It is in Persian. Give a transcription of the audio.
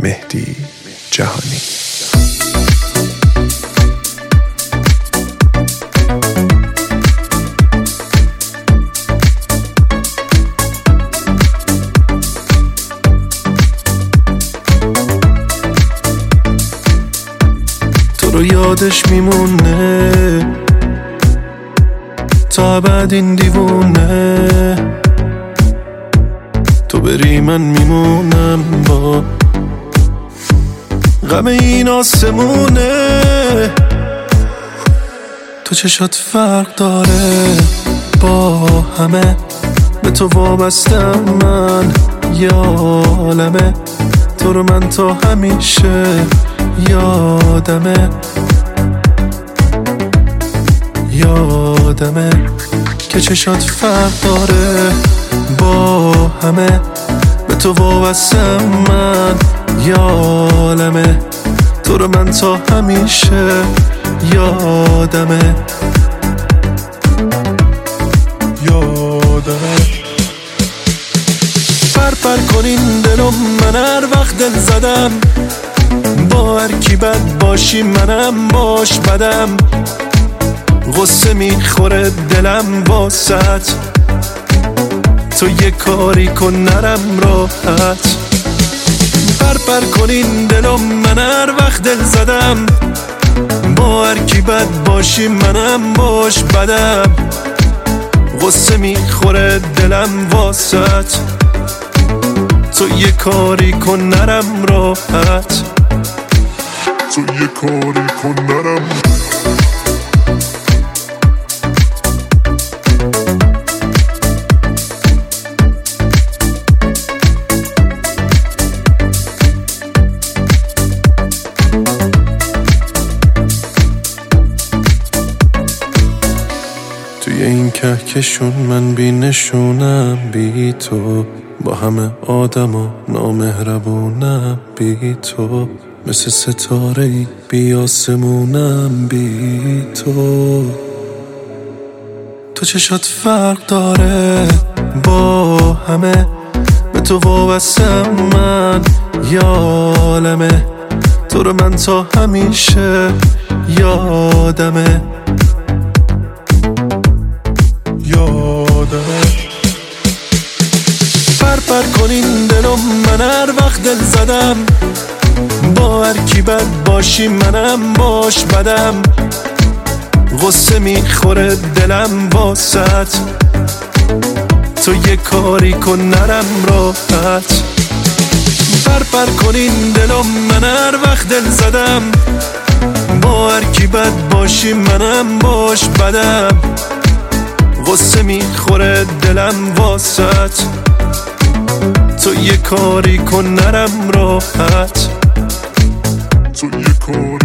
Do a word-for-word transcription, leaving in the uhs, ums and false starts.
مهدی جهانی. تو رو یادش میمونه تا بعد این دیوونه، تو بری من میمونم با غم این آسمونه. تو چشات فرق داره با همه، به تو وابستم من یالمه، تو رو من تا همیشه یادمه یادمه که چشات فرق داره با همه، به تو وابستم من یالمه، تو رو من تا همیشه یادمه یادمه. پر پر کنین دلم، من هر وقت دل زدم با هر کی بد باشی منم باش بدم، غصه میخوره دلم واسط، تو یه کاری کن نرم راحت. پر پر کنین دلم، من هر وقت دل زدم با هر کی بد باشی منم باش بدم، غصه میخوره دلم واسط، تو یه کاری کن نرم راحت، تو یه کاری کن نرم. توی این کهکشون من بی نشونم بی تو، با همه آدم و نامهربونم بی تو، مثل ستاره ای بی آسمونم بی تو. تو چشات فرق داره با همه، به تو وابستم من یالمه، تو رو من تا همیشه یادمه یادمه. پر پر کنین دلم، من هر وقت دل زدم با هر کی بد باشی منم باش بدم، غصه میخوره دلم واسط، تو یه کاری کن نرم راحت. پر پر کنین دلم، من هر وقت دل زدم با هر کی بد باشی منم باش بدم، غصه میخوره دلم واسط، تو یه کاری کن نرم راحت، تو یه کاری